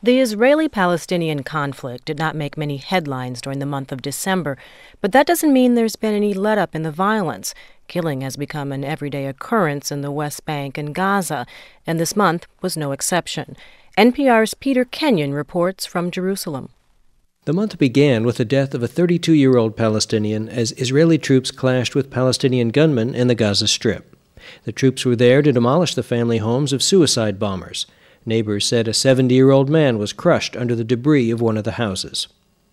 The Israeli-Palestinian conflict did not make many headlines during the month of December, but that doesn't mean there's been any let-up in the violence. Killing has become an everyday occurrence in the West Bank and Gaza, and this month was no exception. NPR's Peter Kenyon reports from Jerusalem. The month began with the death of a 32-year-old Palestinian as Israeli troops clashed with Palestinian gunmen in the Gaza Strip. The troops were there to demolish the family homes of suicide bombers. Neighbors said a 70-year-old man was crushed under the debris of one of the houses.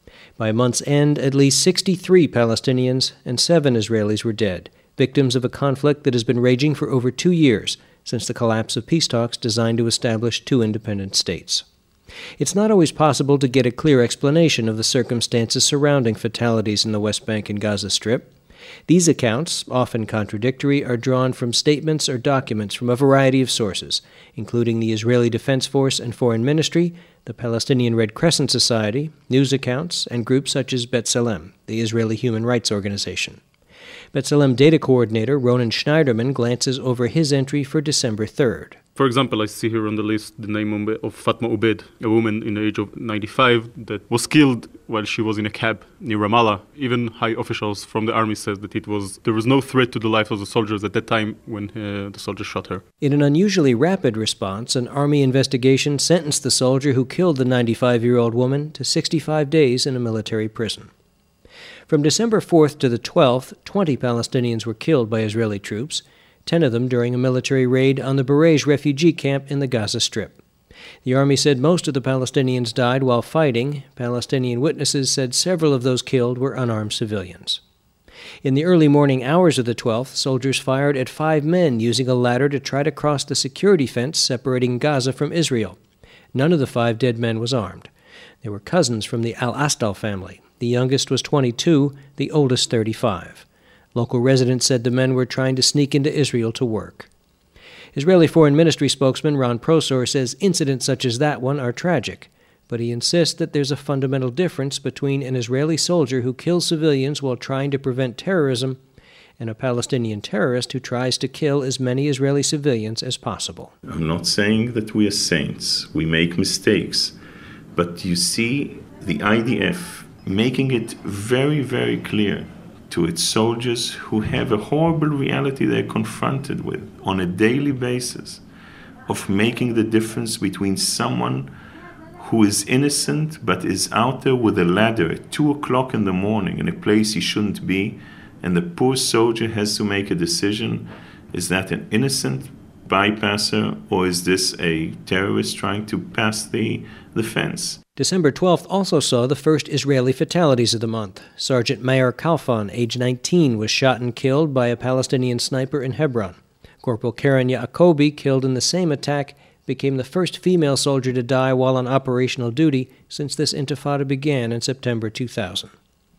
By month's end, at least 63 Palestinians and 7 Israelis were dead, victims of a conflict that has been raging for over 2 years since the collapse of peace talks designed to establish 2 independent states. It's not always possible to get a clear explanation of the circumstances surrounding fatalities in the West Bank and Gaza Strip. These accounts, often contradictory, are drawn from statements or documents from a variety of sources, including the Israeli Defense Force and Foreign Ministry, the Palestinian Red Crescent Society, news accounts, and groups such as B'Tselem, the Israeli human rights organization. B'Tselem data coordinator Ronen Schneiderman glances over his entry for December 3rd. For example, I see here on the list the name of Fatma Ubaid, a woman in the age of 95 that was killed while she was in a cab near Ramallah. Even high officials from the army said that there was no threat to the life of the soldiers at that time when the soldiers shot her. In an unusually rapid response, an army investigation sentenced the soldier who killed the 95-year-old woman to 65 days in a military prison. From December 4th to the 12th, 20 Palestinians were killed by Israeli troops, 10 of them during a military raid on the Barej refugee camp in the Gaza Strip. The army said most of the Palestinians died while fighting. Palestinian witnesses said several of those killed were unarmed civilians. In the early morning hours of the 12th, soldiers fired at 5 men using a ladder to try to cross the security fence separating Gaza from Israel. None of the 5 dead men was armed. They were cousins from the Al-Astal family. The youngest was 22, the oldest 35. Local residents said the men were trying to sneak into Israel to work. Israeli Foreign Ministry spokesman Ron Prosor says incidents such as that one are tragic, but he insists that there's a fundamental difference between an Israeli soldier who kills civilians while trying to prevent terrorism and a Palestinian terrorist who tries to kill as many Israeli civilians as possible. I'm not saying that we are saints. We make mistakes. But you see the IDF making it very, very clear to its soldiers who have a horrible reality they're confronted with on a daily basis of making the difference between someone who is innocent but is out there with a ladder at 2 o'clock in the morning in a place he shouldn't be, and the poor soldier has to make a decision. Is that an innocent bypasser, or is this a terrorist trying to pass the fence? December 12th also saw the first Israeli fatalities of the month. Sergeant Meir Kalfan, age 19, was shot and killed by a Palestinian sniper in Hebron. Corporal Karen Yaakobi, killed in the same attack, became the first female soldier to die while on operational duty since this intifada began in September 2000.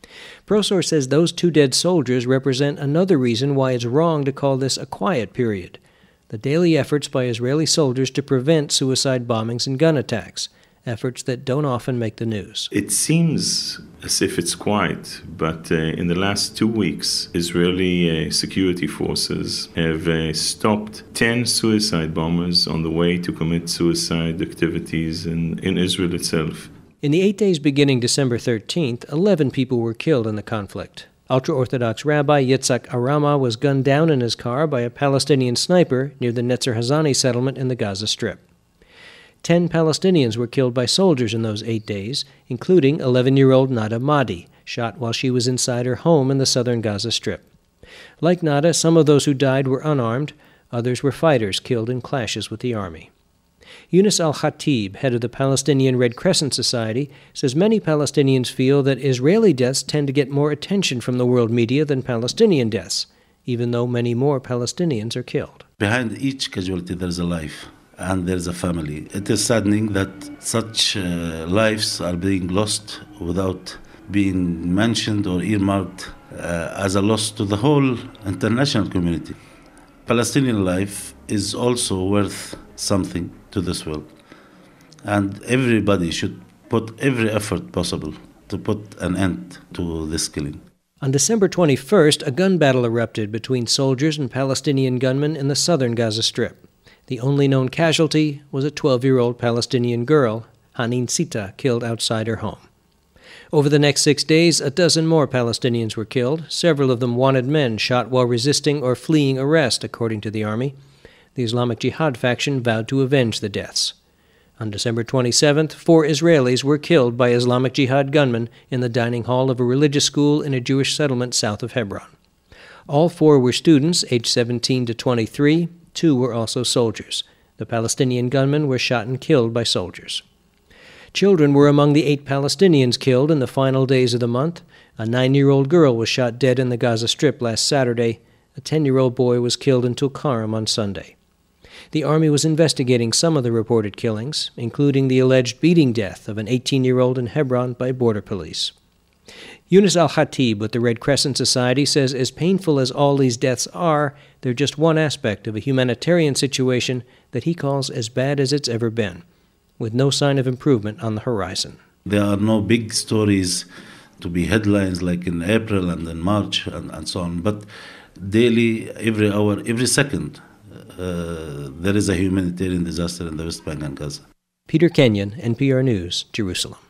Prosor says those 2 dead soldiers represent another reason why it's wrong to call this a quiet period: the daily efforts by Israeli soldiers to prevent suicide bombings and gun attacks, efforts that don't often make the news. It seems as if it's quiet, but in the last 2 weeks, Israeli security forces have stopped 10 suicide bombers on the way to commit suicide activities in Israel itself. In the 8 days beginning December 13th, 11 people were killed in the conflict. Ultra-Orthodox Rabbi Yitzhak Arama was gunned down in his car by a Palestinian sniper near the Netzer Hazani settlement in the Gaza Strip. 10 Palestinians were killed by soldiers in those 8 days, including 11-year-old Nada Mahdi, shot while she was inside her home in the southern Gaza Strip. Like Nada, some of those who died were unarmed. Others were fighters killed in clashes with the army. Yunus al-Khatib, head of the Palestinian Red Crescent Society, says many Palestinians feel that Israeli deaths tend to get more attention from the world media than Palestinian deaths, even though many more Palestinians are killed. Behind each casualty there is a life, and there is a family. It is saddening that such lives are being lost without being mentioned or earmarked as a loss to the whole international community. Palestinian life is also worth something to this world, and everybody should put every effort possible to put an end to this killing. On December 21st, a gun battle erupted between soldiers and Palestinian gunmen in the southern Gaza Strip. The only known casualty was a 12-year-old Palestinian girl, Hanin Sita, killed outside her home. Over the next 6 days, a dozen more Palestinians were killed, several of them wanted men shot while resisting or fleeing arrest, according to the army. The Islamic Jihad faction vowed to avenge the deaths. On December 27th, 4 Israelis were killed by Islamic Jihad gunmen in the dining hall of a religious school in a Jewish settlement south of Hebron. All 4 were students, aged 17 to 23. 2 were also soldiers. The Palestinian gunmen were shot and killed by soldiers. Children were among the 8 Palestinians killed in the final days of the month. A 9-year-old girl was shot dead in the Gaza Strip last Saturday. A 10-year-old boy was killed in Tulkarm on Sunday. The army was investigating some of the reported killings, including the alleged beating death of an 18-year-old in Hebron by border police. Yunus al-Khatib with the Red Crescent Society says as painful as all these deaths are, they're just one aspect of a humanitarian situation that he calls as bad as it's ever been, with no sign of improvement on the horizon. There are no big stories to be headlines like in April and in March and so on, but daily, every hour, every second, there is a humanitarian disaster in the West Bank and Gaza. Peter Kenyon, NPR News, Jerusalem.